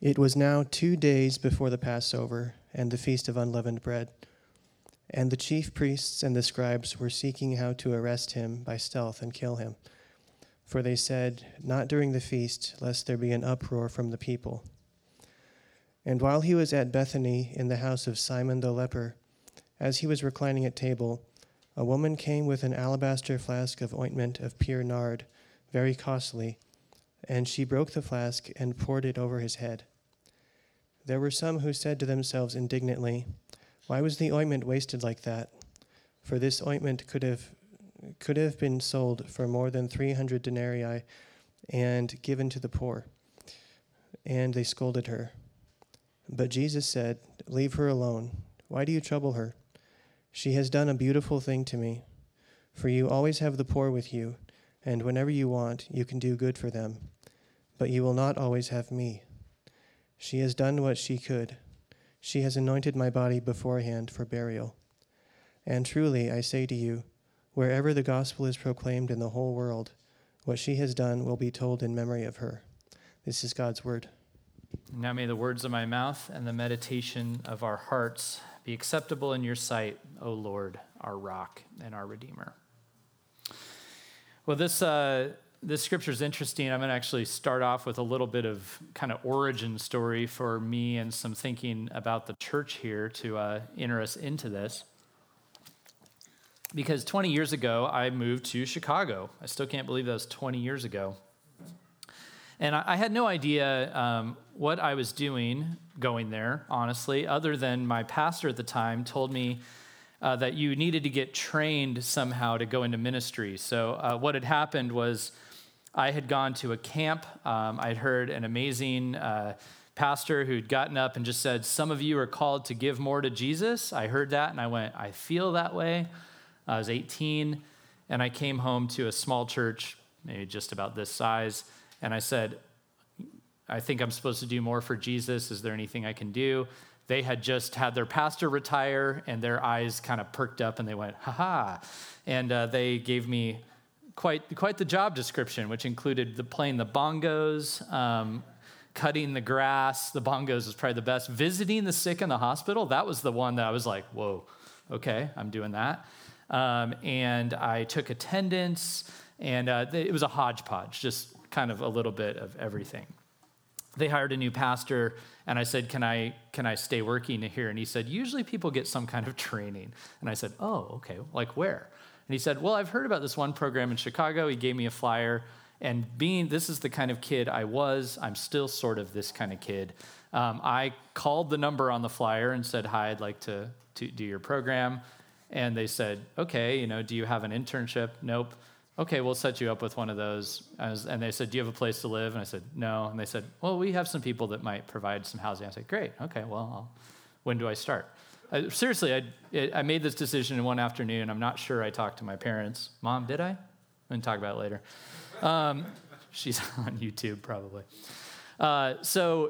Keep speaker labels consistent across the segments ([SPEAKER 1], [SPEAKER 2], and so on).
[SPEAKER 1] It was now 2 days before the Passover and the Feast of Unleavened Bread, and the chief priests and the scribes were seeking how to arrest him by stealth and kill him. For they said, "Not during the feast, lest there be an uproar from the people." And while he was at Bethany in the house of Simon the leper, as he was reclining at table, a woman came with an alabaster flask of ointment of pure nard, very costly, and she broke the flask and poured it over his head. There were some who said to themselves indignantly, "Why was the ointment wasted like that? For this ointment could have been sold for more than 300 denarii and given to the poor." And they scolded her. But Jesus said, "Leave her alone. Why do you trouble her? She has done a beautiful thing to me. For you always have the poor with you, and whenever you want, you can do good for them. But you will not always have me. She has done what she could. She has anointed my body beforehand for burial. And truly, I say to you, wherever the gospel is proclaimed in the whole world, what she has done will be told in memory of her." This is God's word.
[SPEAKER 2] Now may the words of my mouth and the meditation of our hearts be acceptable in your sight, O Lord, our rock and our Redeemer. Well, this scripture is interesting. I'm going to actually start off with a little bit of kind of origin story for me and some thinking about the church here to enter us into this. Because 20 years ago, I moved to Chicago. I still can't believe that was 20 years ago. And I had no idea what I was doing going there, honestly, other than my pastor at the time told me that you needed to get trained somehow to go into ministry. So what had happened was I had gone to a camp. I'd heard an amazing pastor who'd gotten up and just said, "Some of you are called to give more to Jesus." I heard that and I went, "I feel that way." I was 18 and I came home to a small church, maybe just about this size. And I said, "I think I'm supposed to do more for Jesus. Is there anything I can do?" They had just had their pastor retire, and their eyes kind of perked up, and they went, "Ha-ha." And they gave me quite the job description, which included playing the bongos, cutting the grass. The bongos was probably the best. Visiting the sick in the hospital, that was the one that I was like, whoa, okay, I'm doing that. And I took attendance, and it was a hodgepodge, just kind of a little bit of everything. They hired a new pastor, and I said, can I stay working here? And he said, "Usually people get some kind of training." And I said, "Oh, okay, like where?" And he said, "Well, I've heard about this one program in Chicago." He gave me a flyer, and this is the kind of kid I'm still sort of this kind of kid. I called the number on the flyer and said, "Hi, I'd like to do your program." And they said, "Okay, do you have an internship?" "Nope." "Okay, we'll set you up with one of those." And they said, "Do you have a place to live?" And I said, "No." And they said, "Well, we have some people that might provide some housing." I said, "Great. Okay, well, when do I start?" Seriously, I made this decision in one afternoon. I'm not sure I talked to my parents. "Mom, did I?" We can talk about it later. She's on YouTube probably. So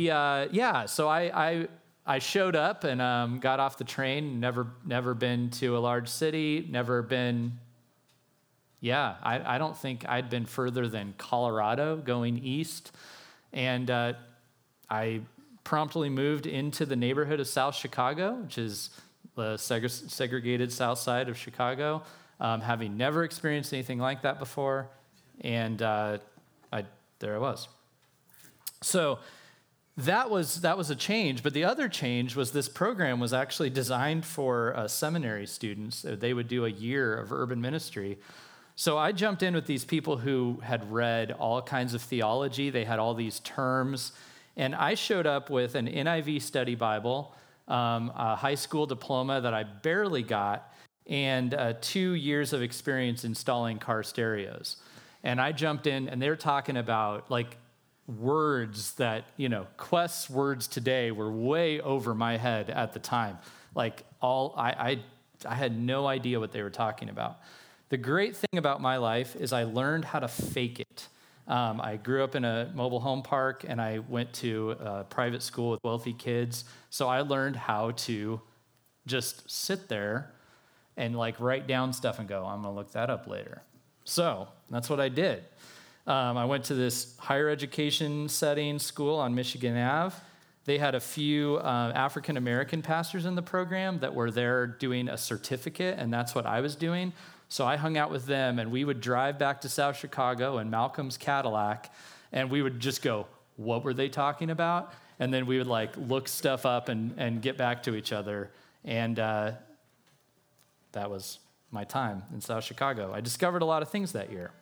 [SPEAKER 2] I showed up and got off the train. Never been to a large city. Never been. Yeah, I don't think I'd been further than Colorado going east. And I promptly moved into the neighborhood of South Chicago, which is the segregated south side of Chicago, having never experienced anything like that before. And there I was. So that was a change. But the other change was this program was actually designed for seminary students. They would do a year of urban ministry. So I jumped in with these people who had read all kinds of theology. They had all these terms. And I showed up with an NIV study Bible, a high school diploma that I barely got, and 2 years of experience installing car stereos. And I jumped in, and they're talking about, like, words that, Quest's words today were way over my head at the time. Like, I had no idea what they were talking about. The great thing about my life is I learned how to fake it. I grew up in a mobile home park, and I went to a private school with wealthy kids. So I learned how to just sit there and write down stuff and go, "I'm going to look that up later." So that's what I did. I went to this higher education setting school on Michigan Ave. They had a few African-American pastors in the program that were there doing a certificate, and that's what I was doing. So I hung out with them, and we would drive back to South Chicago in Malcolm's Cadillac, and we would just go, what were they talking about? And then we would look stuff up and get back to each other. And that was my time in South Chicago. I discovered a lot of things that year.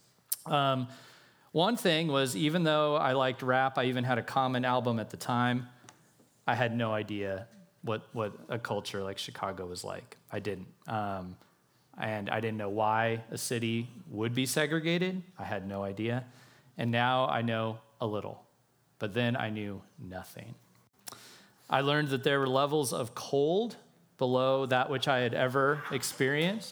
[SPEAKER 2] One thing was, even though I liked rap, I even had a Common album at the time, I had no idea what a culture like Chicago was like. I didn't. And I didn't know why a city would be segregated. I had no idea. And now I know a little. But then I knew nothing. I learned that there were levels of cold below that which I had ever experienced.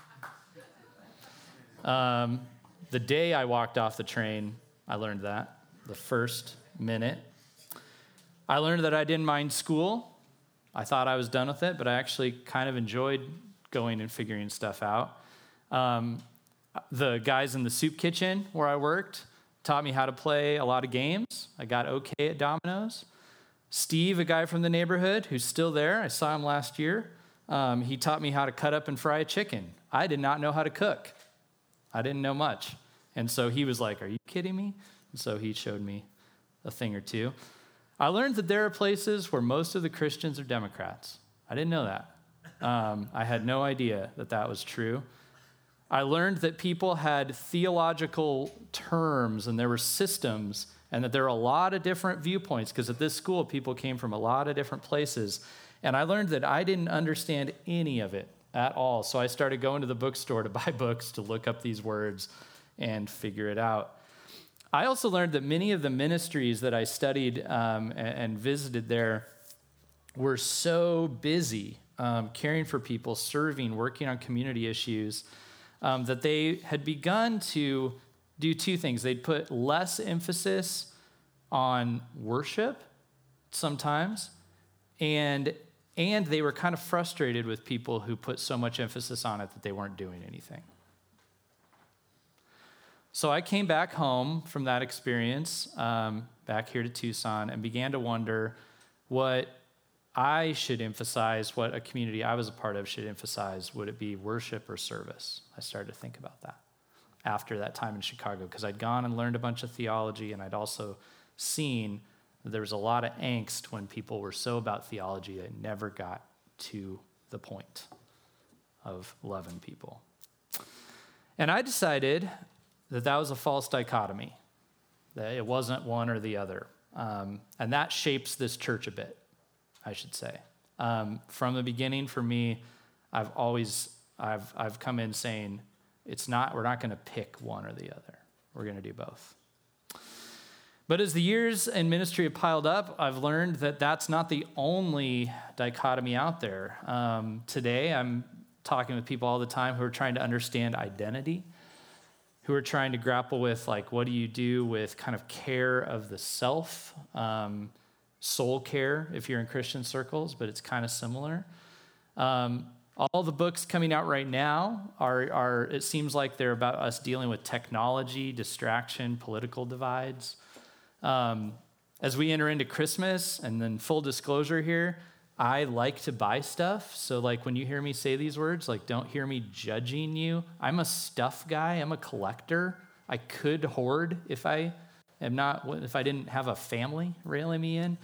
[SPEAKER 2] The day I walked off the train, I learned that, the first minute. I learned that I didn't mind school. I thought I was done with it, but I actually kind of enjoyed going and figuring stuff out. The guys in the soup kitchen where I worked taught me how to play a lot of games. I got okay at dominoes. Steve, a guy from the neighborhood who's still there, I saw him last year. He taught me how to cut up and fry a chicken. I did not know how to cook. I didn't know much. And so he was like, are you kidding me? And so he showed me a thing or two. I learned that there are places where most of the Christians are Democrats. I didn't know that. I had no idea that that was true. I learned that people had theological terms and there were systems and that there are a lot of different viewpoints, because at this school, people came from a lot of different places. And I learned that I didn't understand any of it at all. So I started going to the bookstore to buy books to look up these words and figure it out. I also learned that many of the ministries that I studied and visited there were so busy caring for people, serving, working on community issues, that they had begun to do two things. They'd put less emphasis on worship sometimes, and they were kind of frustrated with people who put so much emphasis on it that they weren't doing anything. So I came back home from that experience, back here to Tucson, and began to wonder what I should emphasize, what a community I was a part of should emphasize. Would it be worship or service? I started to think about that after that time in Chicago, because I'd gone and learned a bunch of theology, and I'd also seen that there was a lot of angst when people were so about theology that never got to the point of loving people. And I decided that was a false dichotomy, that it wasn't one or the other. And that shapes this church a bit, I should say. From the beginning, for me, I've come in saying, we're not going to pick one or the other. We're going to do both. But as the years in ministry have piled up, I've learned that that's not the only dichotomy out there. Today, I'm talking with people all the time who are trying to understand identity, who are trying to grapple with, what do you do with kind of care of the self, soul care if you're in Christian circles, but it's kind of similar. All the books coming out right now are it seems like they're about us dealing with technology, distraction, political divides. As we enter into Christmas, and then full disclosure here, I like to buy stuff. So when you hear me say these words, don't hear me judging you. I'm a stuff guy. I'm a collector. I could hoard if I didn't have a family railing me in.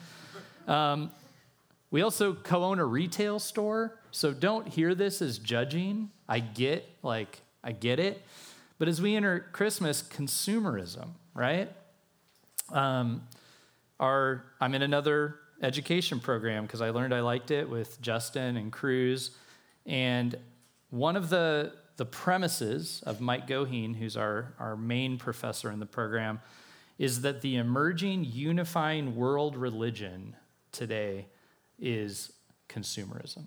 [SPEAKER 2] We also co-own a retail store. So don't hear this as judging. I get it. But as we enter Christmas, consumerism, right? I'm in another education program because I learned I liked it with Justin and Cruz. And one of the premises of Mike Goheen, who's our main professor in the program, is that the emerging unifying world religion today is consumerism.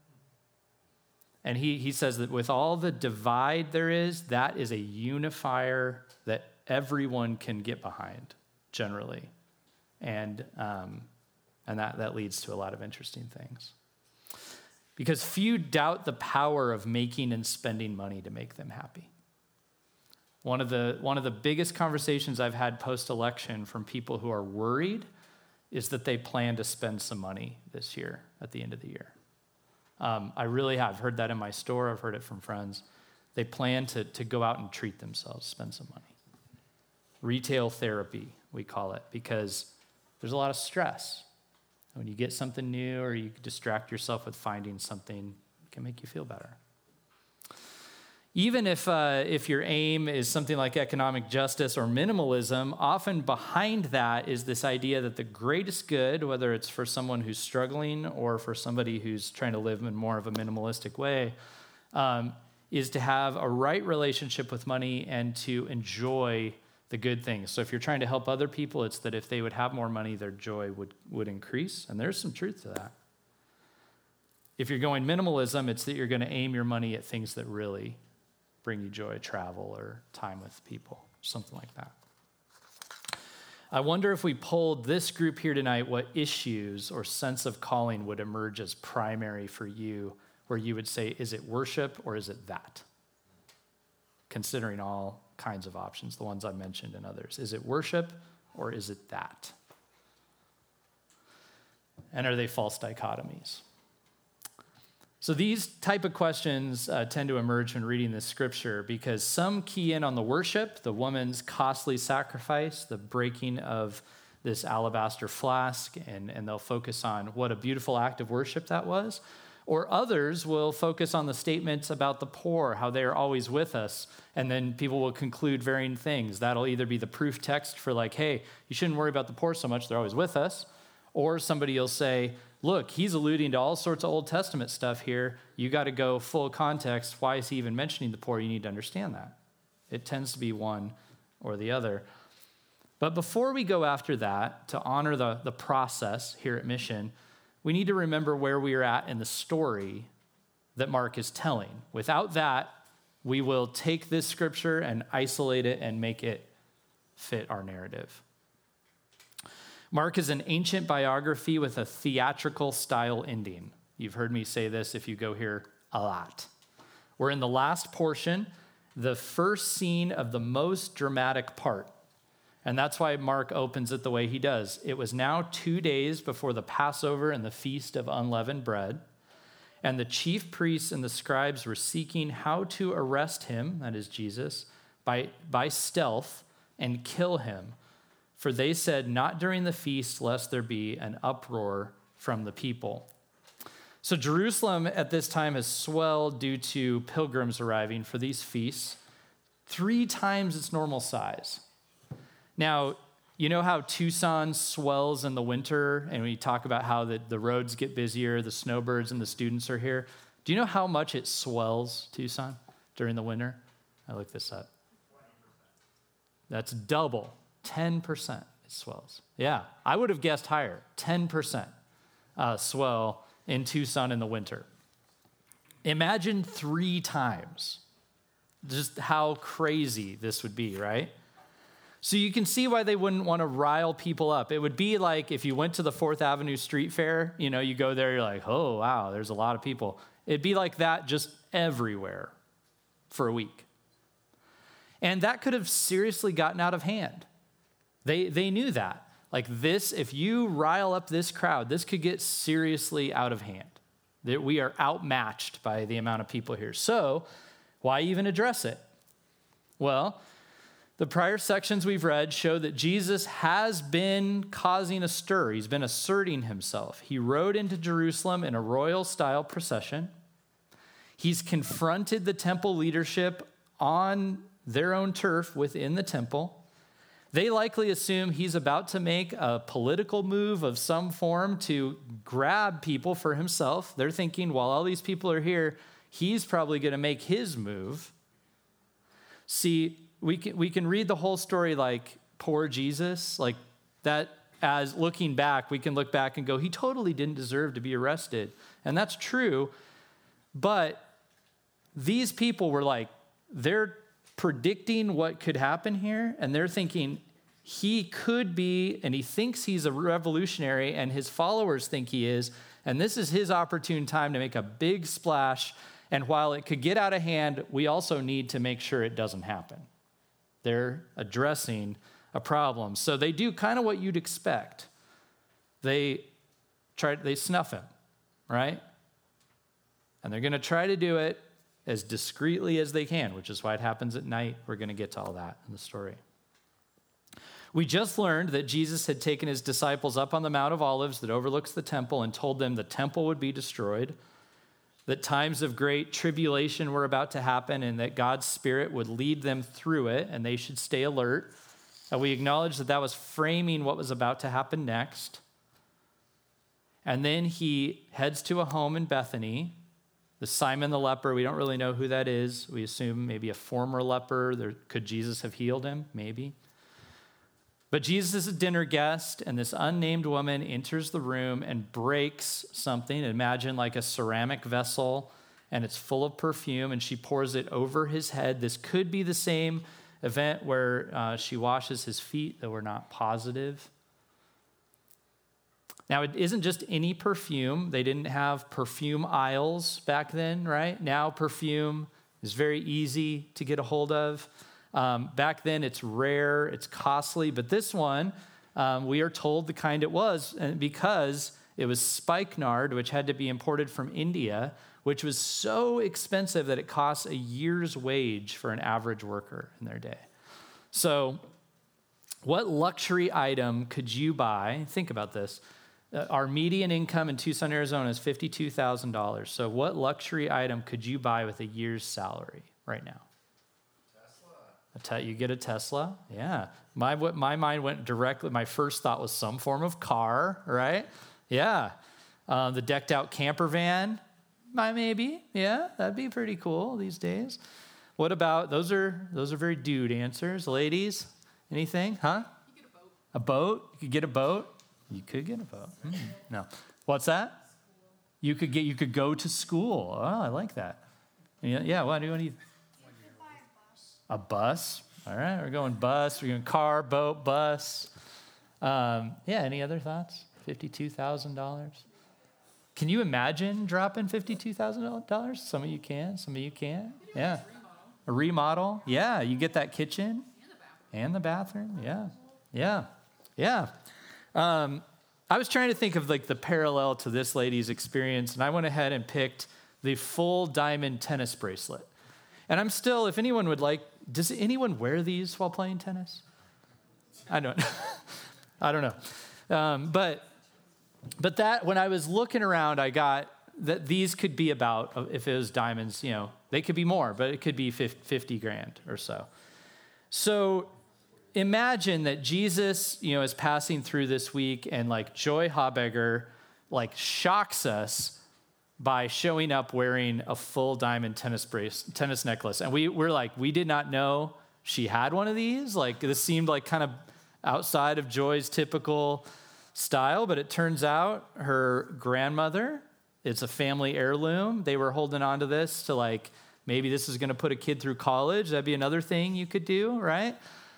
[SPEAKER 2] And he says that with all the divide there is, that is a unifier that everyone can get behind, generally. And that leads to a lot of interesting things. Because few doubt the power of making and spending money to make them happy. One of the biggest conversations I've had post-election from people who are worried is that they plan to spend some money this year at the end of the year. I really have heard that in my store. I've heard it from friends. They plan to go out and treat themselves, spend some money. Retail therapy, we call it, because there's a lot of stress. When you get something new or you distract yourself with finding something, it can make you feel better. Even if your aim is something like economic justice or minimalism, often behind that is this idea that the greatest good, whether it's for someone who's struggling or for somebody who's trying to live in more of a minimalistic way, is to have a right relationship with money and to enjoy the good things. So if you're trying to help other people, it's that if they would have more money, their joy would increase. And there's some truth to that. If you're going minimalism, it's that you're going to aim your money at things that really bring you joy, travel or time with people, something like that. I wonder if we polled this group here tonight, what issues or sense of calling would emerge as primary for you, where you would say, is it worship or is it that? Considering all kinds of options, the ones I mentioned and others. Is it worship or is it that? And are they false dichotomies? So these type of questions tend to emerge when reading this scripture because some key in on the worship, the woman's costly sacrifice, the breaking of this alabaster flask, and they'll focus on what a beautiful act of worship that was. Or others will focus on the statements about the poor, how they are always with us, and then people will conclude varying things. That'll either be the proof text for like, hey, you shouldn't worry about the poor so much, they're always with us. Or somebody will say, look, he's alluding to all sorts of Old Testament stuff here. You got to go full context. Why is he even mentioning the poor? You need to understand that. It tends to be one or the other. But before we go after that, to honor the process here at Mission, we need to remember where we are at in the story that Mark is telling. Without that, we will take this scripture and isolate it and make it fit our narrative. Mark is an ancient biography with a theatrical style ending. You've heard me say this if you go here a lot. We're in the last portion, the first scene of the most dramatic part. And that's why Mark opens it the way he does. It was now 2 days before the Passover and the Feast of Unleavened Bread. And the chief priests and the scribes were seeking how to arrest him, that is Jesus, by stealth and kill him. For they said, not during the feast, lest there be an uproar from the people. So Jerusalem at this time has swelled due to pilgrims arriving for these feasts, 3 times its normal size. Now, you know how Tucson swells in the winter, and we talk about how the roads get busier, the snowbirds and the students are here. Do you know how much it swells, Tucson, during the winter? I looked this up. 20%. That's double. 10% it swells. Yeah, I would have guessed higher. 10% swell in Tucson in the winter. Imagine 3 times just how crazy this would be, right? So you can see why they wouldn't want to rile people up. It would be like if you went to the 4th Avenue Street Fair, you go there, you're like, oh, wow, there's a lot of people. It'd be like that just everywhere for a week. And that could have seriously gotten out of hand. They knew that. Like this, if you rile up this crowd, this could get seriously out of hand. That we are outmatched by the amount of people here. So why even address it? Well, the prior sections we've read show that Jesus has been causing a stir. He's been asserting himself. He rode into Jerusalem in a royal-style procession. He's confronted the temple leadership on their own turf within the temple. They likely assume he's about to make a political move of some form to grab people for himself. They're thinking, while all these people are here, he's probably going to make his move. See, we can read the whole story like poor Jesus, like that. As looking back, we can look back and go, he totally didn't deserve to be arrested. And that's true. But these people were like, they're predicting what could happen here, and they're thinking he could be, and he thinks he's a revolutionary, and his followers think he is, and this is his opportune time to make a big splash, and while it could get out of hand, we also need to make sure it doesn't happen. They're addressing a problem. So they do kind of what you'd expect. They snuff him, right? And they're going to try to do it as discreetly as they can, which is why it happens at night. We're going to get to all that in the story. We just learned that Jesus had taken his disciples up on the Mount of Olives that overlooks the temple and told them the temple would be destroyed, that times of great tribulation were about to happen, and that God's Spirit would lead them through it, and they should stay alert. And we acknowledged that that was framing what was about to happen next. And then he heads to a home in Bethany. The Simon the leper, we don't really know who that is. We assume maybe a former leper. Could Jesus have healed him? Maybe. But Jesus is a dinner guest, and this unnamed woman enters the room and breaks something. Imagine like a ceramic vessel, and it's full of perfume, and she pours it over his head. This could be the same event where she washes his feet, though we're not positive. Now, it isn't just any perfume. They didn't have perfume aisles back then, right? Now, perfume is very easy to get a hold of. Back then, it's rare, it's costly, but this one, we are told the kind it was, and because it was spikenard, which had to be imported from India, which was so expensive that it cost a year's wage for an average worker in their day. So, what luxury item could you buy? Think about this. Our median income in Tucson, Arizona is $52,000. So, what luxury item could you buy with a year's salary right now? You get a Tesla? Yeah. My mind went directly, my first thought was some form of car, right? Yeah. The decked out camper van, maybe. Yeah, that'd be pretty cool these days. What about, those are very dude answers. Ladies, anything? Huh?
[SPEAKER 3] You get a boat.
[SPEAKER 2] A boat? You could get a boat? You could get a boat. No. What's that? You could go to school. Oh, I like that. Yeah, what do you want to A bus. All right, we're going bus. We're going car, boat, bus. Yeah, any other thoughts? $52,000. Can you imagine dropping $52,000? Some of you can, some of you can't. Yeah. A remodel. Yeah, you get that kitchen and the bathroom. Yeah. I was trying to think of like the parallel to this lady's experience, and I went ahead and picked the full diamond tennis bracelet. And I'm still, if anyone would like, does anyone wear these while playing tennis? I don't know. But that, when I was looking around, I got that these could be about, if it was diamonds, they could be more, but it could be 50 grand or so. So imagine that Jesus, is passing through this week, and like Joy Habegger, like shocks us by showing up wearing a full diamond tennis necklace. And we're like, we did not know she had one of these. Like, this seemed like kind of outside of Joy's typical style, but it turns out her grandmother, it's a family heirloom. They were holding on to this to like, maybe this is going to put a kid through college. That'd be another thing you could do, right?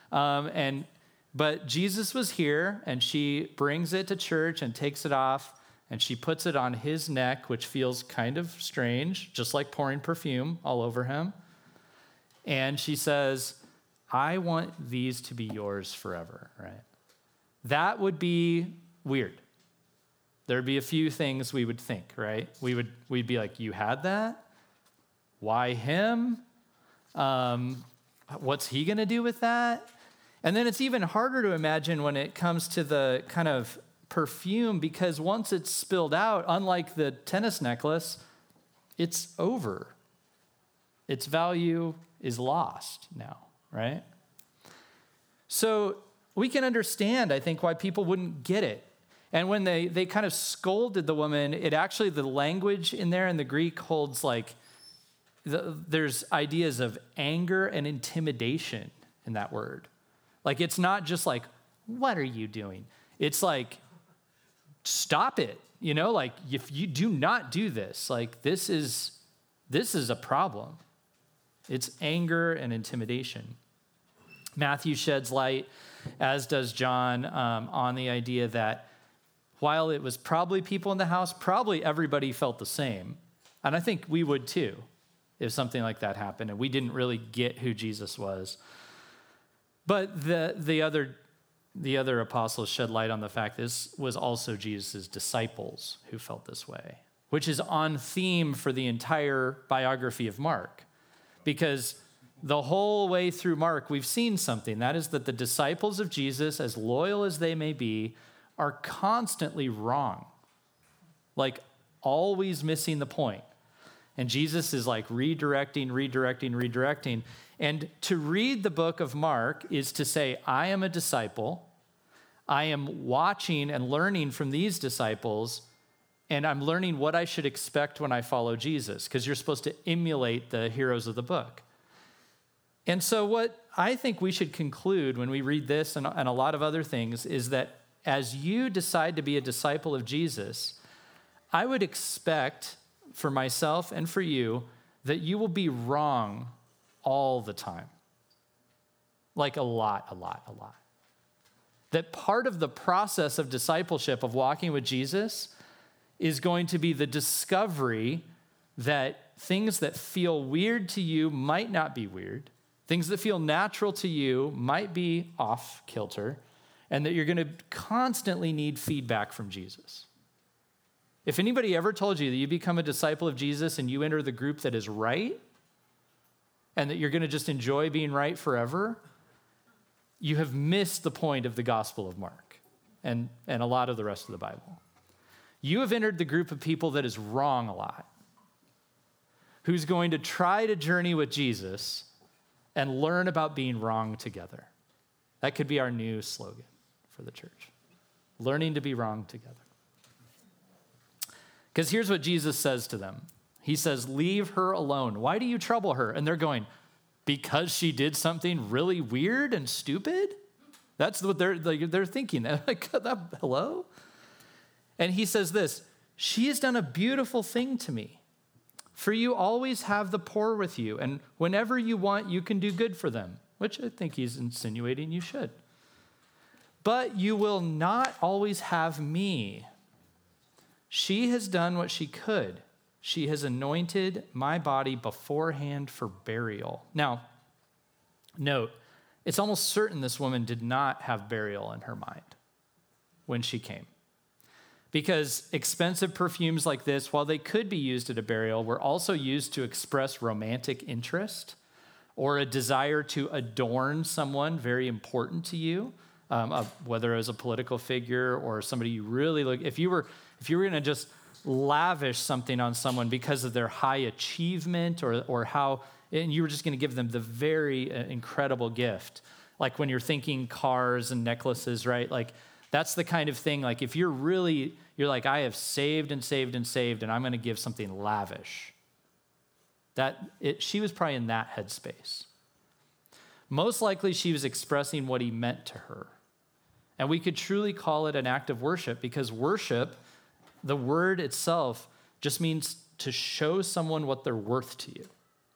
[SPEAKER 2] But Jesus was here, and she brings it to church and takes it off, and she puts it on his neck, which feels kind of strange, just like pouring perfume all over him. And she says, I want these to be yours forever, right? That would be weird. There'd be a few things we would think, right? We'd be like, you had that? Why him? What's he going to do with that? And then it's even harder to imagine when it comes to the kind of perfume, because once it's spilled out, unlike the tennis necklace, it's over. Its value is lost now, right? So we can understand, I think, why people wouldn't get it. And when they kind of scolded the woman, it actually, the language in there in the Greek holds like, there's ideas of anger and intimidation in that word. Like, it's not just like, what are you doing? It's like, stop it. Like, if you do not do this, like, this is a problem. It's anger and intimidation. Matthew sheds light, as does John, on the idea that while it was probably people in the house, probably everybody felt the same. And I think we would too, if something like that happened and we didn't really get who Jesus was. But the other apostles shed light on the fact this was also Jesus' disciples who felt this way, which is on theme for the entire biography of Mark. Because the whole way through Mark, we've seen something. That is that the disciples of Jesus, as loyal as they may be, are constantly wrong. Like always missing the point. And Jesus is like redirecting. And to read the book of Mark is to say, I am a disciple. I am watching and learning from these disciples, and I'm learning what I should expect when I follow Jesus, because you're supposed to emulate the heroes of the book. And so what I think we should conclude when we read this and a lot of other things is that as you decide to be a disciple of Jesus, I would expect for myself and for you that you will be wrong all the time. Like a lot. That part of the process of discipleship, of walking with Jesus, is going to be the discovery that things that feel weird to you might not be weird. Things that feel natural to you might be off kilter, and that you're going to constantly need feedback from Jesus. If anybody ever told you that you become a disciple of Jesus and you enter the group that is right, and that you're going to just enjoy being right forever, you have missed the point of the Gospel of Mark and a lot of the rest of the Bible. You have entered the group of people that is wrong a lot, who's going to try to journey with Jesus and learn about being wrong together. That could be our new slogan for the church. Learning to be wrong together. Because here's what Jesus says to them. He says, leave her alone. Why do you trouble her? And they're going, because she did something really weird and stupid? That's what they're thinking. They're like, hello? And he says this, she has done a beautiful thing to me. For you always have the poor with you, and whenever you want, you can do good for them, which I think he's insinuating you should. But you will not always have me. She has done what she could. She has anointed my body beforehand for burial. Now, note, it's almost certain this woman did not have burial in her mind when she came. Because expensive perfumes like this, while they could be used at a burial, were also used to express romantic interest or a desire to adorn someone very important to you, whether it was a political figure or somebody you really look. If you were going to just lavish something on someone because of their high achievement or how, and you were just going to give them the very incredible gift, like when you're thinking cars and necklaces, right? Like that's the kind of thing, like if you're like, I have saved and saved and saved, and I'm going to give something lavish. She was probably in that headspace. Most likely she was expressing what he meant to her. And we could truly call it an act of worship, because worship, the word itself, just means to show someone what they're worth to you.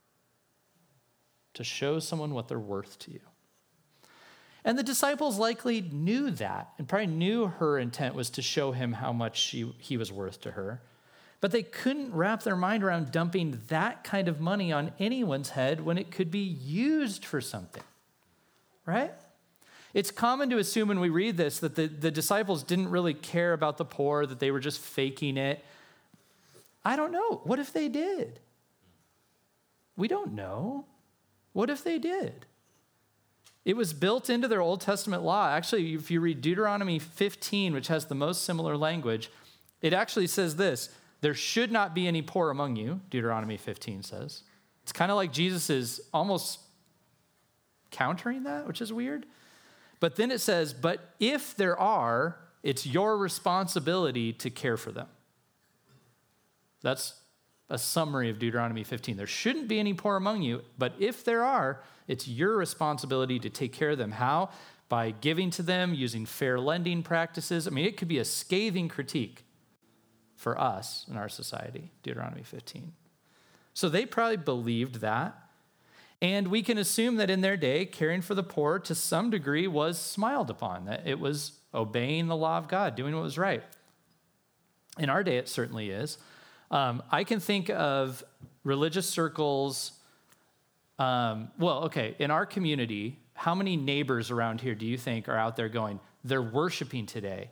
[SPEAKER 2] To show someone what they're worth to you. And the disciples likely knew that and probably knew her intent was to show him how much he was worth to her. But they couldn't wrap their mind around dumping that kind of money on anyone's head when it could be used for something, right? It's common to assume when we read this that the disciples didn't really care about the poor, that they were just faking it. I don't know. What if they did? We don't know. What if they did? It was built into their Old Testament law. Actually, if you read Deuteronomy 15, which has the most similar language, it actually says this: there should not be any poor among you, Deuteronomy 15 says. It's kind of like Jesus is almost countering that, which is weird. But then it says, but if there are, it's your responsibility to care for them. That's a summary of Deuteronomy 15. There shouldn't be any poor among you, but if there are, it's your responsibility to take care of them. How? By giving to them, using fair lending practices. I mean, it could be a scathing critique for us in our society, Deuteronomy 15. So they probably believed that. And we can assume that in their day, caring for the poor to some degree was smiled upon, that it was obeying the law of God, doing what was right. In our day, it certainly is. I can think of religious circles. In our community, how many neighbors around here do you think are out there going, they're worshiping today?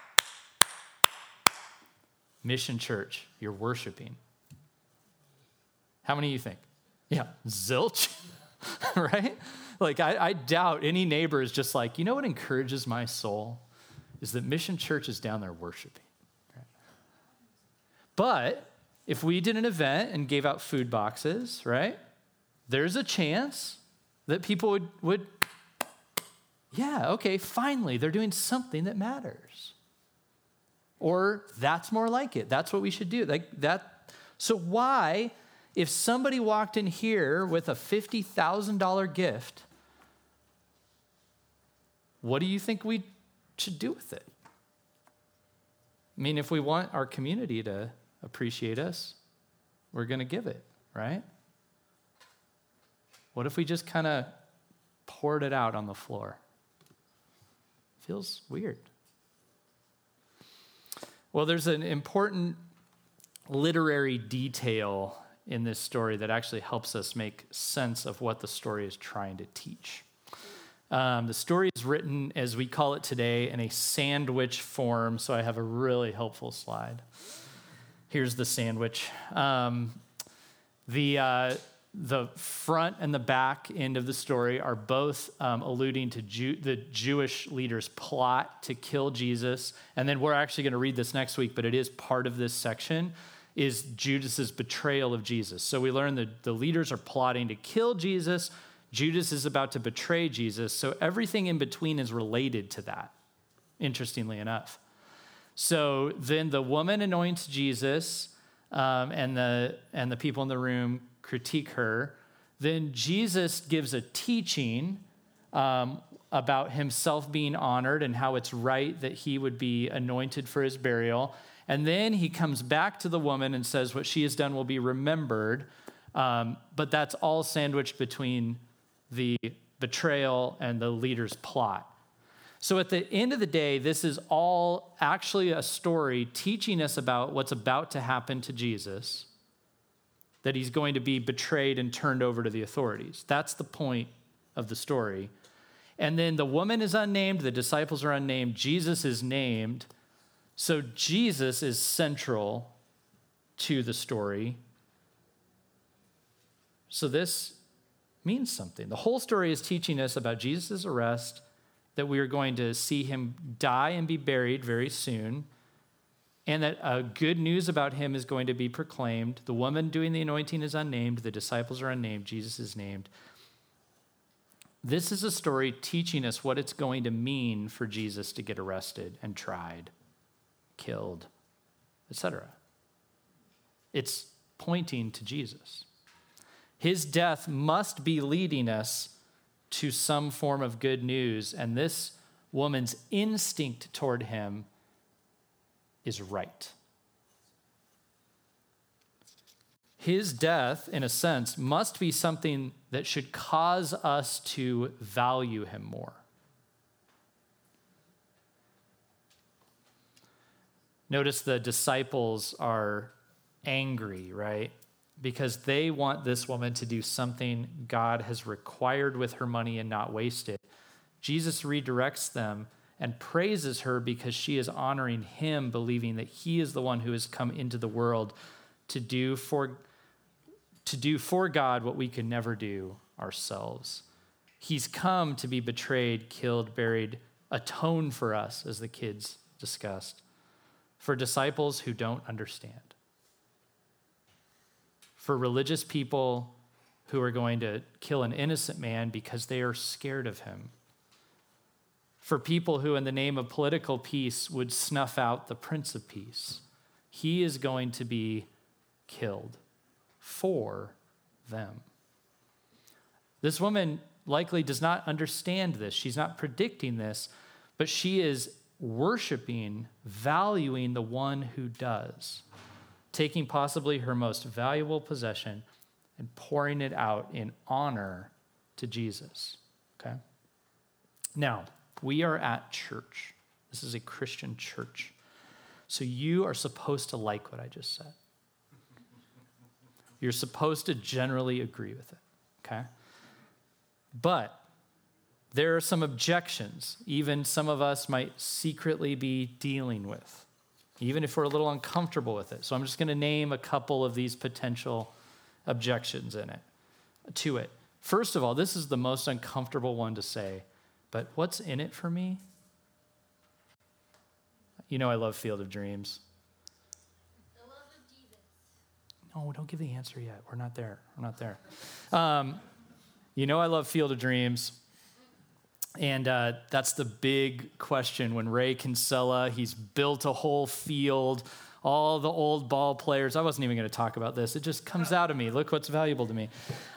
[SPEAKER 2] Mission Church, you're worshiping. How many do you think? Yeah, zilch, right? Like, I doubt any neighbor is just like, you know what encourages my soul is that Mission Church is down there worshiping. Right? But if we did an event and gave out food boxes, right, there's a chance that people would yeah, okay, finally, they're doing something that matters. Or that's more like it. That's what we should do. Like that. So why, if somebody walked in here with a $50,000 gift, what do you think we should do with it? I mean, if we want our community to appreciate us, we're going to give it, right? What if we just kind of poured it out on the floor? Feels weird. Well, there's an important literary detail in this story that actually helps us make sense of what the story is trying to teach. The story is written, as we call it today, in a sandwich form, so I have a really helpful slide. Here's the sandwich. The front and the back end of the story are both alluding to the Jewish leaders' plot to kill Jesus. And then we're actually going to read this next week, but it is part of this section, is Judas's betrayal of Jesus. So we learn that the leaders are plotting to kill Jesus. Judas is about to betray Jesus. So everything in between is related to that, interestingly enough. So then the woman anoints Jesus, and the people in the room critique her. Then Jesus gives a teaching about himself being honored and how it's right that he would be anointed for his burial. And then he comes back to the woman and says what she has done will be remembered. But that's all sandwiched between the betrayal and the leader's plot. So at the end of the day, this is all actually a story teaching us about what's about to happen to Jesus, that he's going to be betrayed and turned over to the authorities. That's the point of the story. And then the woman is unnamed, the disciples are unnamed, Jesus is named. So Jesus is central to the story. So this means something. The whole story is teaching us about Jesus' arrest, that we are going to see him die and be buried very soon, and that good news about him is going to be proclaimed. The woman doing the anointing is unnamed. The disciples are unnamed. Jesus is named. This is a story teaching us what it's going to mean for Jesus to get arrested and tried, killed, etc. It's pointing to Jesus. His death must be leading us to some form of good news, and this woman's instinct toward him is right. His death, in a sense, must be something that should cause us to value him more. Notice the disciples are angry, right? Because they want this woman to do something God has required with her money and not waste it. Jesus redirects them and praises her because she is honoring him, believing that he is the one who has come into the world to do for God what we could never do ourselves. He's come to be betrayed, killed, buried, atone for us, as the kids discussed, for disciples who don't understand, for religious people who are going to kill an innocent man because they are scared of him, for people who, in the name of political peace, would snuff out the Prince of Peace. He is going to be killed for them. This woman likely does not understand this. She's not predicting this, but she is worshiping, valuing the one who does, taking possibly her most valuable possession and pouring it out in honor to Jesus. Okay? Now, we are at church. This is a Christian church. So you are supposed to like what I just said. You're supposed to generally agree with it, okay? But there are some objections, even some of us might secretly be dealing with, even if we're a little uncomfortable with it. So I'm just going to name a couple of these potential objections to it. First of all, this is the most uncomfortable one to say, but what's in it for me? You know I love Field of Dreams.
[SPEAKER 3] The love of Jesus.
[SPEAKER 2] No, don't give the answer yet. We're not there. You know I love Field of Dreams. And that's the big question when Ray Kinsella, he's built a whole field, all the old ball players. I wasn't even going to talk about this. It just comes out of me. Look what's valuable to me.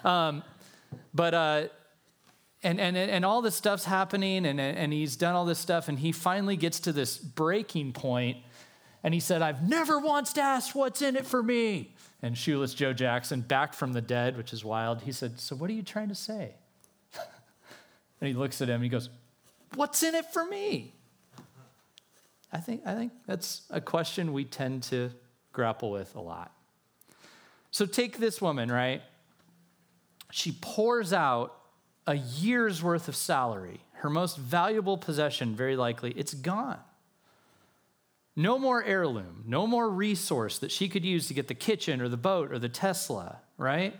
[SPEAKER 2] And all this stuff's happening, and he's done all this stuff, and he finally gets to this breaking point, and he said, I've never once asked what's in it for me. And Shoeless Joe Jackson, back from the dead, which is wild, he said, so what are you trying to say? And he looks at him and he goes, what's in it for me? I think that's a question we tend to grapple with a lot. So take this woman, right? She pours out a year's worth of salary, her most valuable possession, very likely, it's gone. No more heirloom, no more resource that she could use to get the kitchen or the boat or the Tesla, right?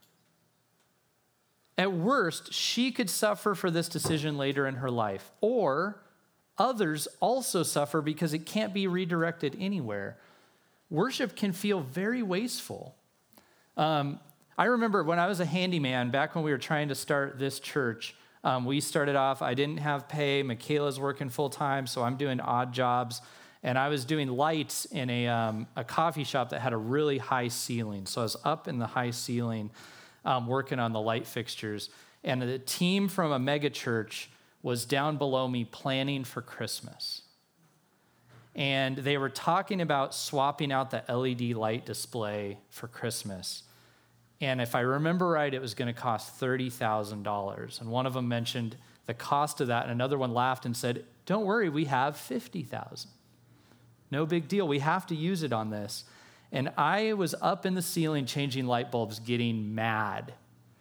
[SPEAKER 2] At worst, she could suffer for this decision later in her life, or others also suffer because it can't be redirected anywhere. Worship can feel very wasteful. I remember when I was a handyman, back when we were trying to start this church, we started off, I didn't have pay, Michaela's working full time, so I'm doing odd jobs, and I was doing lights in a coffee shop that had a really high ceiling. So I was up in the high ceiling working on the light fixtures, and the team from a mega church was down below me planning for Christmas. And they were talking about swapping out the LED light display for Christmas. And if I remember right, it was going to cost $30,000. And one of them mentioned the cost of that, and another one laughed and said, don't worry, we have $50,000. No big deal. We have to use it on this. And I was up in the ceiling changing light bulbs, getting mad.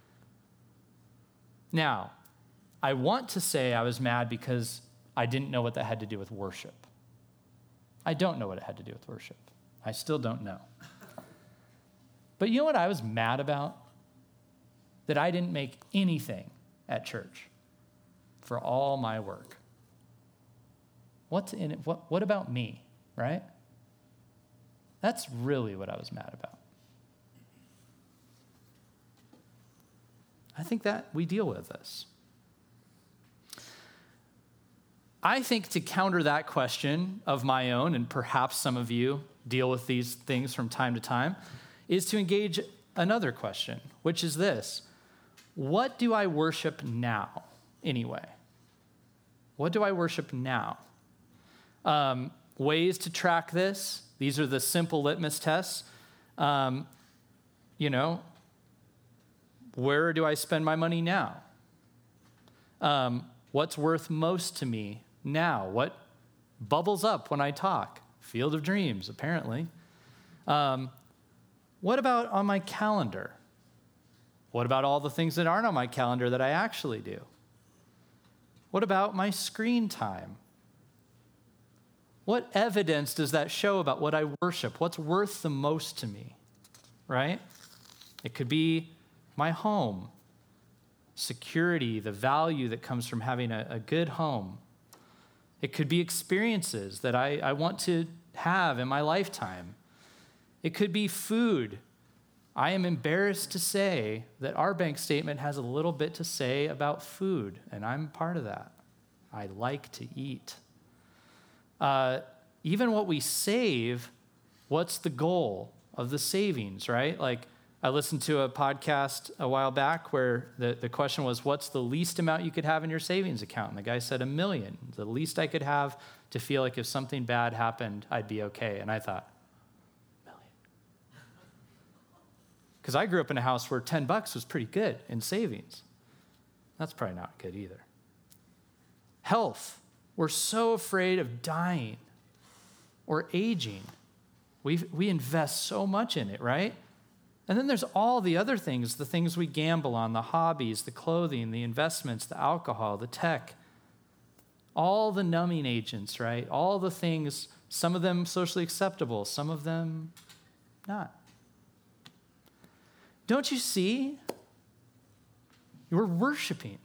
[SPEAKER 2] Now, I want to say I was mad because I didn't know what that had to do with worship. I don't know what it had to do with worship. I still don't know. But you know what I was mad about? That I didn't make anything at church for all my work. What's in it? What about me, right? That's really what I was mad about. I think that we deal with this. I think to counter that question of my own, and perhaps some of you deal with these things from time to time, is to engage another question, which is this: what do I worship now anyway? What do I worship now? Ways to track this. These are the simple litmus tests. Where do I spend my money now? What's worth most to me now? What bubbles up when I talk? Field of Dreams, apparently. What about on my calendar? What about all the things that aren't on my calendar that I actually do? What about my screen time? What evidence does that show about what I worship? What's worth the most to me, right? It could be my home, security, the value that comes from having a good home. It could be experiences that I want to have in my lifetime. It could be food. I am embarrassed to say that our bank statement has a little bit to say about food, and I'm part of that. I like to eat. Even what we save, what's the goal of the savings, right? Like, I listened to a podcast a while back where the question was, what's the least amount you could have in your savings account? And the guy said $1 million. The least I could have to feel like if something bad happened, I'd be okay. And I thought, $1 million. Because I grew up in a house where $10 was pretty good in savings. That's probably not good either. Health. We're so afraid of dying or aging. We invest so much in it, right? And then there's all the other things, the things we gamble on, the hobbies, the clothing, the investments, the alcohol, the tech, all the numbing agents, right? All the things, some of them socially acceptable, some of them not. Don't you see? We're worshiping.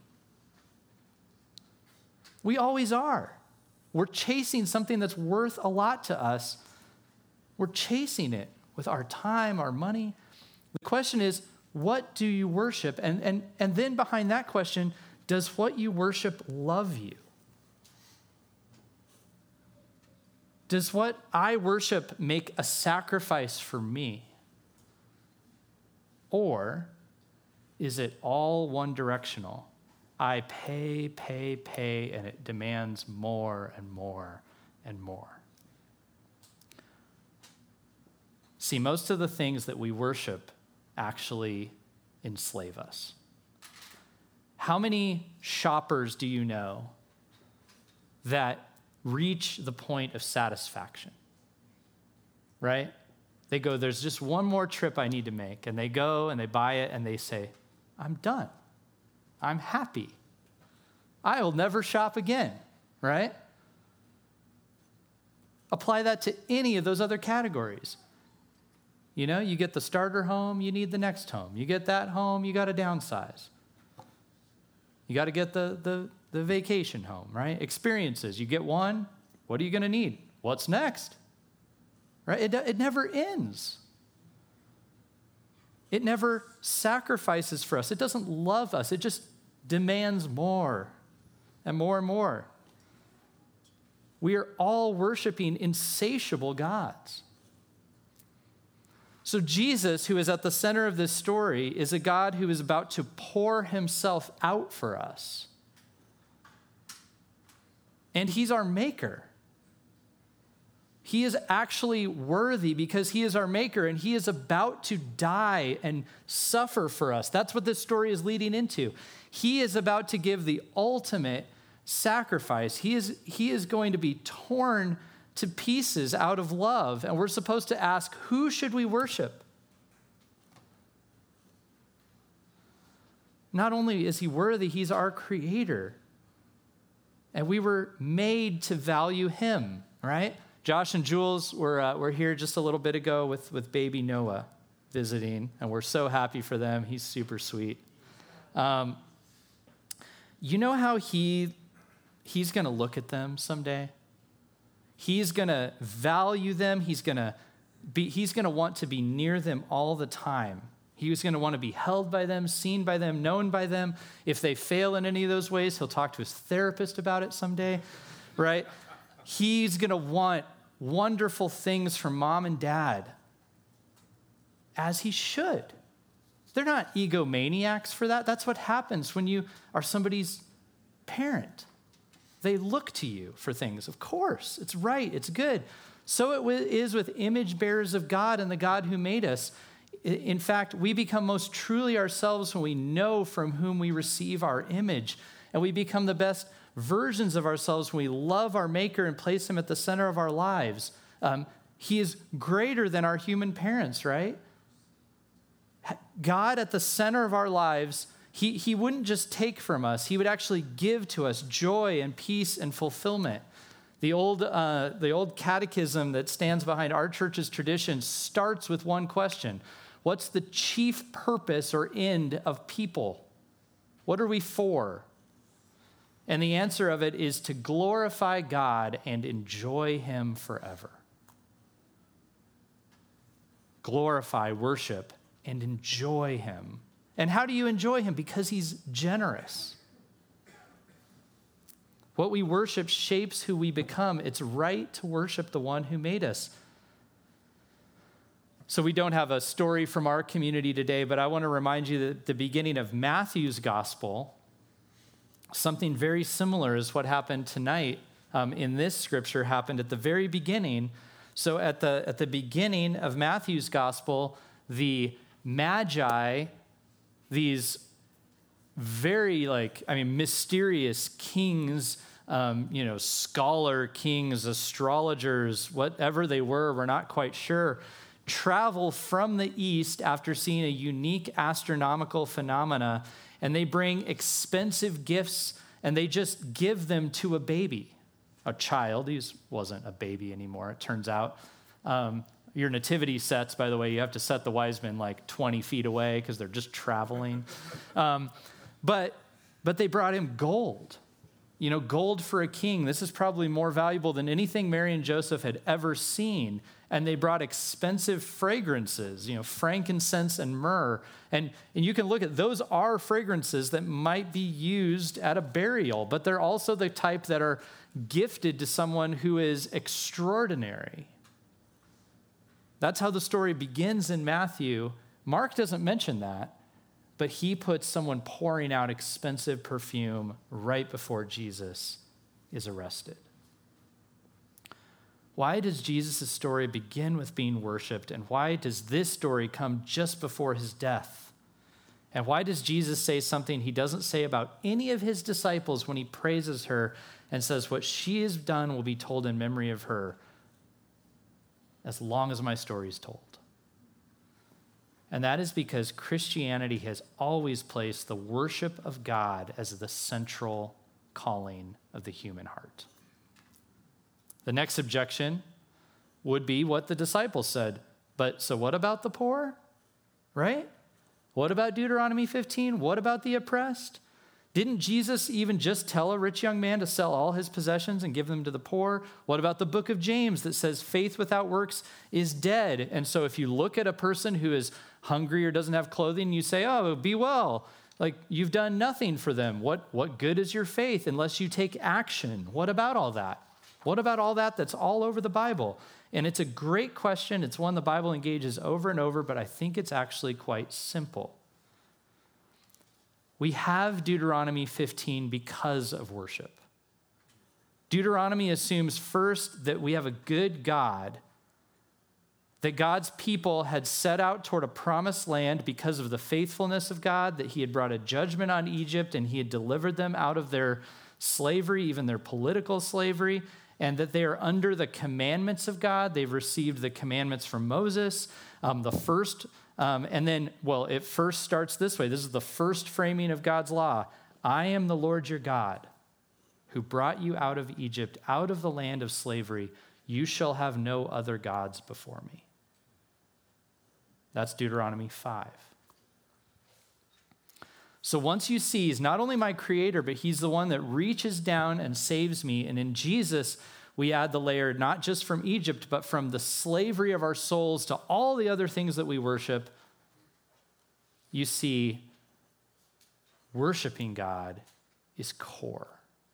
[SPEAKER 2] We always are. We're chasing something that's worth a lot to us. We're chasing it with our time, our money. The question is, what do you worship? And then behind that question, does what you worship love you? Does what I worship make a sacrifice for me? Or is it all one directional? I pay, and it demands more and more and more. See, most of the things that we worship actually enslave us. How many shoppers do you know that reach the point of satisfaction? Right? They go, there's just one more trip I need to make. And they go and they buy it and they say, I'm done. I'm happy. I will never shop again, right? Apply that to any of those other categories. You know, you get the starter home, you need the next home. You get that home, you got to downsize. You got to get the vacation home, right? Experiences, you get one, what are you going to need? What's next? Right? It never ends. It never sacrifices for us. It doesn't love us. It just demands more and more and more. We are all worshiping insatiable gods. So Jesus, who is at the center of this story, is a God who is about to pour himself out for us. And he's our maker. He is actually worthy because he is our maker and he is about to die and suffer for us. That's what this story is leading into. He is about to give the ultimate sacrifice. He is going to be torn to pieces out of love. And we're supposed to ask, who should we worship? Not only is he worthy, he's our creator. And we were made to value him, right? Josh and Jules were here just a little bit ago with baby Noah visiting, and we're so happy for them. He's super sweet. You know how he's going to look at them someday? He's going to value them. He's going to want to be near them all the time. He's going to want to be held by them, seen by them, known by them. If they fail in any of those ways, he'll talk to his therapist about it someday, right? He's going to want wonderful things from mom and dad, as he should. They're not egomaniacs for that. That's what happens when you are somebody's parent. They look to you for things. Of course, it's right, it's good. So it is with image bearers of God and the God who made us. In fact, we become most truly ourselves when we know from whom we receive our image, and we become the best versions of ourselves when we love our Maker and place him at the center of our lives. He is greater than our human parents, right? God at the center of our lives, he wouldn't just take from us. He would actually give to us joy and peace and fulfillment. The old catechism that stands behind our church's tradition starts with one question. What's the chief purpose or end of people? What are we for? And the answer of it is to glorify God and enjoy him forever. Glorify, worship, and enjoy him. And how do you enjoy him? Because he's generous. What we worship shapes who we become. It's right to worship the one who made us. So we don't have a story from our community today, but I want to remind you that at the beginning of Matthew's gospel, something very similar is what happened tonight in this scripture happened at the very beginning. So at the beginning of Matthew's gospel, the Magi, these very mysterious kings, scholar kings, astrologers, whatever they were, we're not quite sure, travel from the east after seeing a unique astronomical phenomena, and they bring expensive gifts and they just give them to a baby, a child. He wasn't a baby anymore, it turns out. Your nativity sets, by the way, you have to set the wise men like 20 feet away because they're just traveling. But they brought him gold. Gold for a king. This is probably more valuable than anything Mary and Joseph had ever seen. And they brought expensive fragrances, frankincense and myrrh. And you can look at those are fragrances that might be used at a burial, but they're also the type that are gifted to someone who is extraordinary. That's how the story begins in Matthew. Mark doesn't mention that, but he puts someone pouring out expensive perfume right before Jesus is arrested. Why does Jesus' story begin with being worshiped? And why does this story come just before his death? And why does Jesus say something he doesn't say about any of his disciples when he praises her and says, what she has done will be told in memory of her as long as my story is told? And that is because Christianity has always placed the worship of God as the central calling of the human heart. The next objection would be what the disciples said. But so what about the poor? Right? What about Deuteronomy 15? What about the oppressed? Didn't Jesus even just tell a rich young man to sell all his possessions and give them to the poor? What about the book of James that says faith without works is dead? And so if you look at a person who is hungry or doesn't have clothing, you say, oh, be well. Like you've done nothing for them. What good is your faith unless you take action? What about all that? What about all that that's all over the Bible? And it's a great question. It's one the Bible engages over and over, but I think it's actually quite simple. We have Deuteronomy 15 because of worship. Deuteronomy assumes first that we have a good God, that God's people had set out toward a promised land because of the faithfulness of God, that he had brought a judgment on Egypt and he had delivered them out of their slavery, even their political slavery, and that they are under the commandments of God. They've received the commandments from Moses. It first starts this way. This is the first framing of God's law. I am the Lord your God, who brought you out of Egypt, out of the land of slavery. You shall have no other gods before me. That's Deuteronomy 5. So once you see he's not only my creator, but he's the one that reaches down and saves me. And in Jesus, we add the layer not just from Egypt, but from the slavery of our souls to all the other things that we worship. You see, worshiping God is core.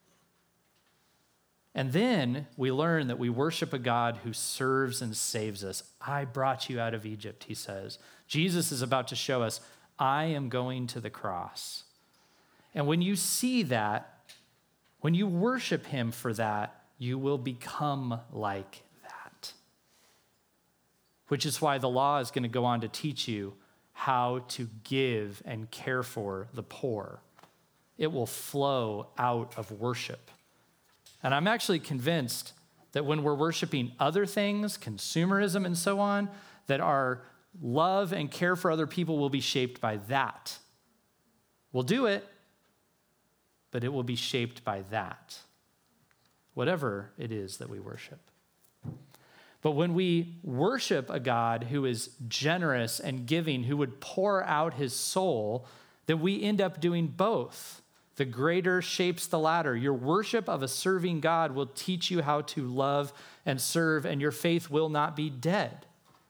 [SPEAKER 2] And then we learn that we worship a God who serves and saves us. I brought you out of Egypt, he says. Jesus is about to show us, I am going to the cross. And when you see that, when you worship him for that, you will become like that. Which is why the law is going to go on to teach you how to give and care for the poor. It will flow out of worship. And I'm actually convinced that when we're worshiping other things, consumerism and so on, that our love and care for other people will be shaped by that. We'll do it, but it will be shaped by that, whatever it is that we worship. But when we worship a God who is generous and giving, who would pour out his soul, then we end up doing both. The greater shapes the latter. Your worship of a serving God will teach you how to love and serve, and your faith will not be dead.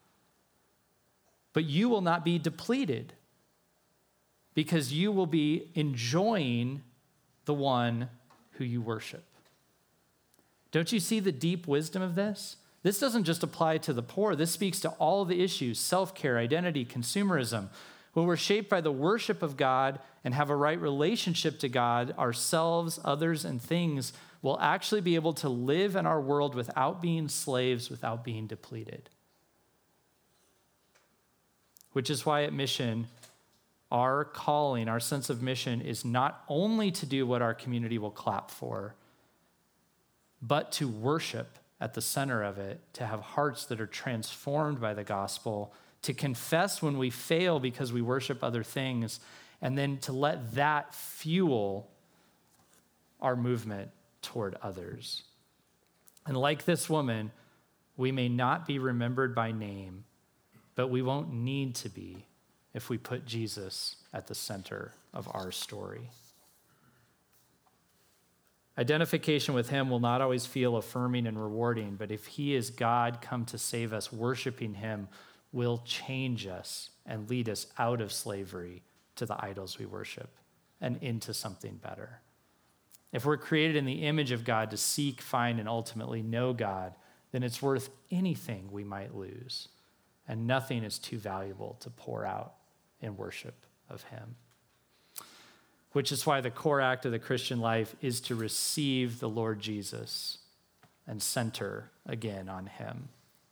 [SPEAKER 2] But you will not be depleted because you will be enjoying the one who you worship. Don't you see the deep wisdom of this? This doesn't just apply to the poor. This speaks to all the issues, self-care, identity, consumerism. When we're shaped by the worship of God and have a right relationship to God, ourselves, others, and things will actually be able to live in our world without being slaves, without being depleted. Which is why at Mission, our calling, our sense of mission is not only to do what our community will clap for, but to worship at the center of it, to have hearts that are transformed by the gospel, to confess when we fail because we worship other things, and then to let that fuel our movement toward others. And like this woman, we may not be remembered by name, but we won't need to be if we put Jesus at the center of our story. Identification with him will not always feel affirming and rewarding, but if he is God come to save us, worshiping him will change us and lead us out of slavery to the idols we worship and into something better. If we're created in the image of God to seek, find, and ultimately know God, then it's worth anything we might lose, and nothing is too valuable to pour out in worship of him. Which is why the core act of the Christian life is to receive the Lord Jesus and center again on him.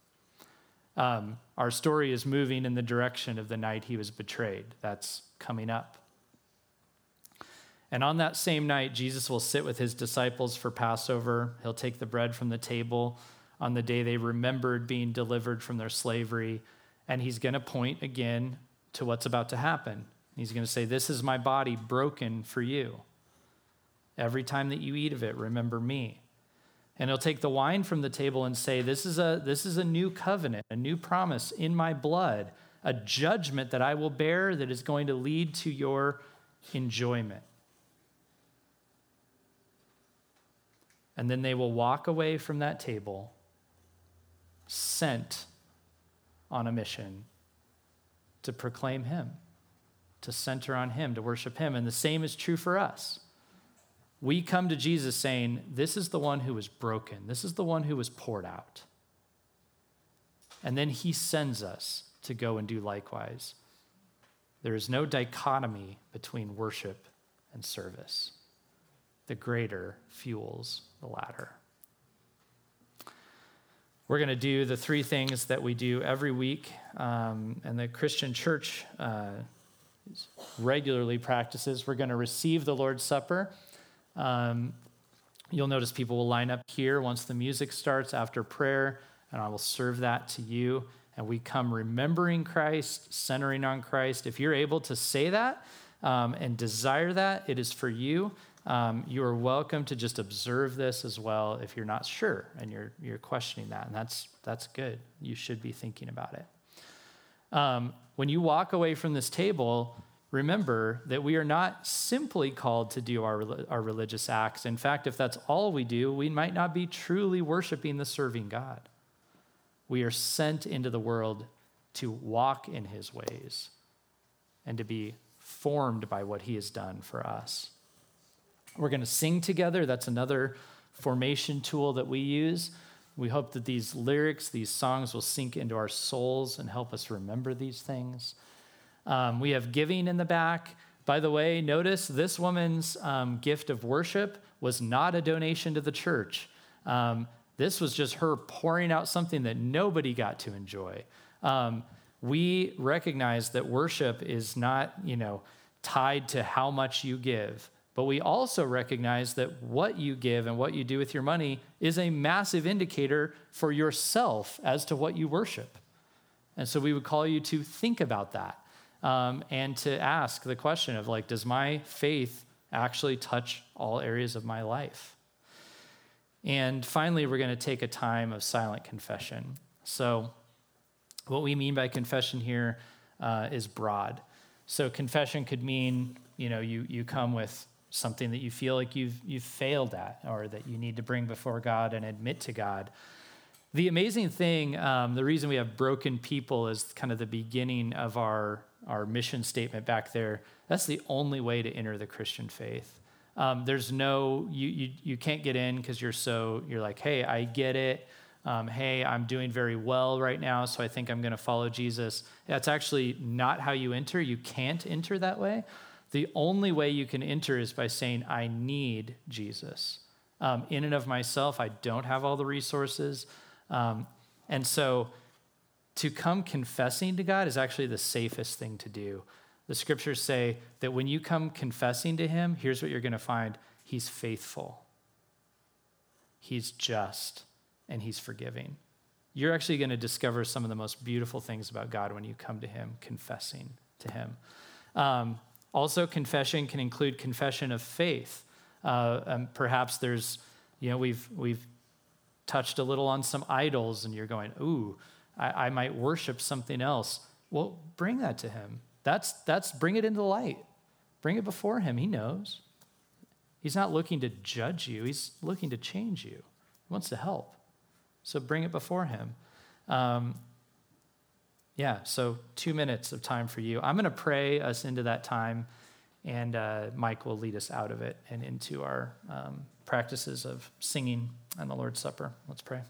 [SPEAKER 2] Our story is moving in the direction of the night he was betrayed. That's coming up. And on that same night, Jesus will sit with his disciples for Passover. He'll take the bread from the table on the day they remembered being delivered from their slavery, and he's going to point again to what's about to happen. He's going to say, "This is my body broken for you. Every time that you eat of it, remember me." And he'll take the wine from the table and say, this is a new covenant, a new promise in my blood, a judgment that I will bear that is going to lead to your enjoyment. And then they will walk away from that table, sent on a mission to proclaim him, to center on him, to worship him. And the same is true for us. We come to Jesus saying, this is the one who was broken. This is the one who was poured out. And then he sends us to go and do likewise. There is no dichotomy between worship and service. The greater fuels the latter. We're going to do the three things that we do every week, and the Christian church regularly practices. We're going to receive the Lord's Supper. You'll notice people will line up here once the music starts after prayer, and I will serve that to you. And we come remembering Christ, centering on Christ. If you're able to say that and desire that, it is for you. You are welcome to just observe this as well if you're not sure and you're questioning that, and that's good. You should be thinking about it. When you walk away from this table, remember that we are not simply called to do our religious acts. In fact, if that's all we do, we might not be truly worshiping the serving God. We are sent into the world to walk in his ways and to be formed by what he has done for us. We're going to sing together. That's another formation tool that we use. We hope that these lyrics, these songs will sink into our souls and help us remember these things. We have giving in the back. By the way, notice this woman's gift of worship was not a donation to the church. This was just her pouring out something that nobody got to enjoy. We recognize that worship is not, tied to how much you give. But we also recognize that what you give and what you do with your money is a massive indicator for yourself as to what you worship. And so we would call you to think about that and to ask the question of, does my faith actually touch all areas of my life? And finally, we're going to take a time of silent confession. So what we mean by confession here is broad. So confession could mean, you come with something that you feel like you've failed at or that you need to bring before God and admit to God. The amazing thing, the reason we have broken people is kind of the beginning of our mission statement back there. That's the only way to enter the Christian faith. There's no, you can't get in because you're like, hey, I get it. Hey, I'm doing very well right now, so I think I'm going to follow Jesus. That's actually not how you enter. You can't enter that way. The only way you can enter is by saying, I need Jesus. In and of myself, I don't have all the resources. And so to come confessing to God is actually the safest thing to do. The scriptures say that when you come confessing to him, here's what you're going to find. He's faithful. He's just. and he's forgiving. You're actually going to discover some of the most beautiful things about God when you come to him, confessing to him. Also, confession can include confession of faith. And perhaps there's, we've touched a little on some idols, and you're going, ooh, I might worship something else. Well, bring that to him. That's bring it into the light. Bring it before him. He knows. He's not looking to judge you. He's looking to change you. He wants to help. So bring it before him. So 2 minutes of time for you. I'm going to pray us into that time, and Mike will lead us out of it and into our practices of singing and the Lord's Supper. Let's pray.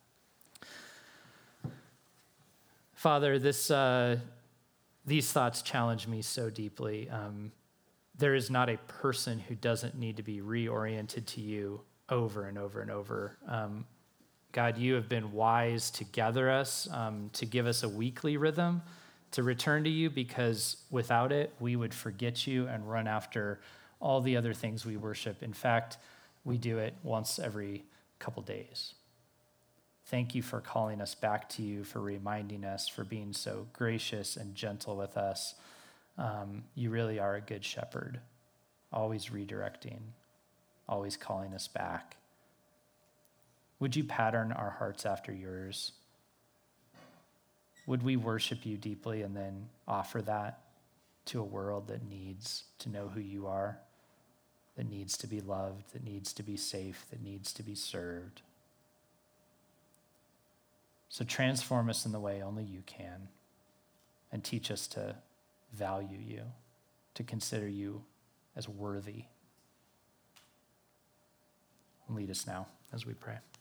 [SPEAKER 2] Father, these thoughts challenge me so deeply. There is not a person who doesn't need to be reoriented to you over and over and over. God, you have been wise to gather us, to give us a weekly rhythm, to return to you, because without it, we would forget you and run after all the other things we worship. In fact, we do it once every couple days. Thank you for calling us back to you, for reminding us, for being so gracious and gentle with us. You really are a good shepherd, always redirecting, always calling us back. Would you pattern our hearts after yours? Would we worship you deeply and then offer that to a world that needs to know who you are, that needs to be loved, that needs to be safe, that needs to be served? So transform us in the way only you can, and teach us to value you, to consider you as worthy. Lead us now as we pray.